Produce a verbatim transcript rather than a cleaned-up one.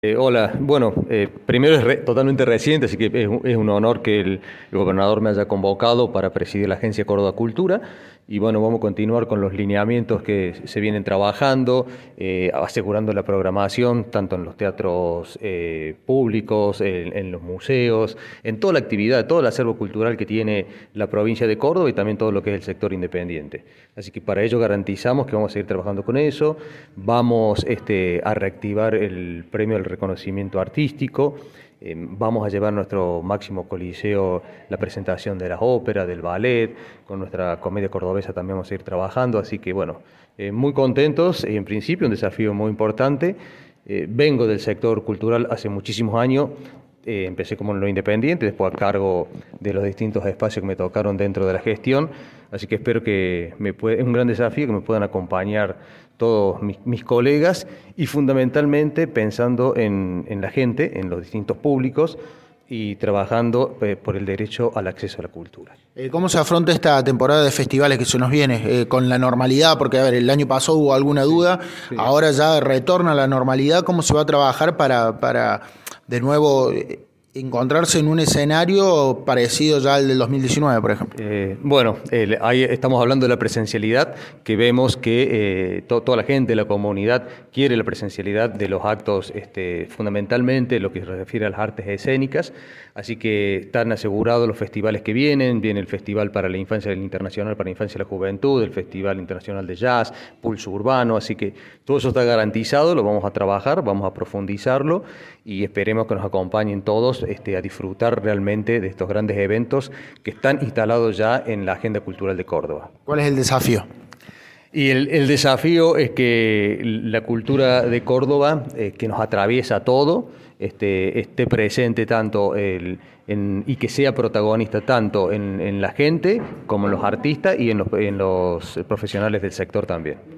Eh, hola, bueno, eh, primero es re- totalmente reciente, así que es, un es un honor que el, el gobernador me haya convocado para presidir la Agencia Córdoba Cultura y bueno, vamos a continuar con los lineamientos que se vienen trabajando, eh, asegurando la programación tanto en los teatros eh, públicos, en, en los museos, en toda la actividad, todo el acervo cultural que tiene la provincia de Córdoba y también todo lo que es el sector independiente. Así que para ello garantizamos que vamos a seguir trabajando con eso, vamos este, a reactivar el premio al reconocimiento artístico. Eh, vamos a llevar a nuestro máximo coliseo la presentación de las óperas, del ballet, con nuestra comedia cordobesa también vamos a ir trabajando, así que bueno, eh, muy contentos, y en principio un desafío muy importante. Eh, vengo del sector cultural hace muchísimos años, eh, empecé como en lo independiente, después a cargo de los distintos espacios que me tocaron dentro de la gestión, así que espero que me puede, es un gran desafío que me puedan acompañar todos mis, mis colegas y fundamentalmente pensando en, en la gente, en los distintos públicos y trabajando eh, por el derecho al acceso a la cultura. Eh, ¿Cómo se afronta esta temporada de festivales que se nos viene? Eh, ¿con la normalidad? Porque, a ver, el año pasado hubo alguna duda, Sí. ahora ya retorna a la normalidad. ¿Cómo se va a trabajar para, para de nuevo, eh, encontrarse en un escenario parecido ya al del dos mil diecinueve, por ejemplo? Eh, bueno, eh, ahí estamos hablando de la presencialidad, que vemos que eh, to- toda la gente, la comunidad, quiere la presencialidad de los actos, este, fundamentalmente lo que se refiere a las artes escénicas, así que están asegurados los festivales que vienen, viene el Festival para la Infancia Internacional para la Infancia y la Juventud, el Festival Internacional de Jazz, Pulso Urbano, así que todo eso está garantizado, lo vamos a trabajar, vamos a profundizarlo y esperemos que nos acompañen todos este, a disfrutar realmente de estos grandes eventos que están instalados ya en la agenda cultural de Córdoba. ¿Cuál es el desafío? Y el, el desafío es que la cultura de Córdoba, eh, que nos atraviesa todo, este, esté presente tanto el, en, y que sea protagonista tanto en, en la gente como en los artistas y en los, en los profesionales del sector también.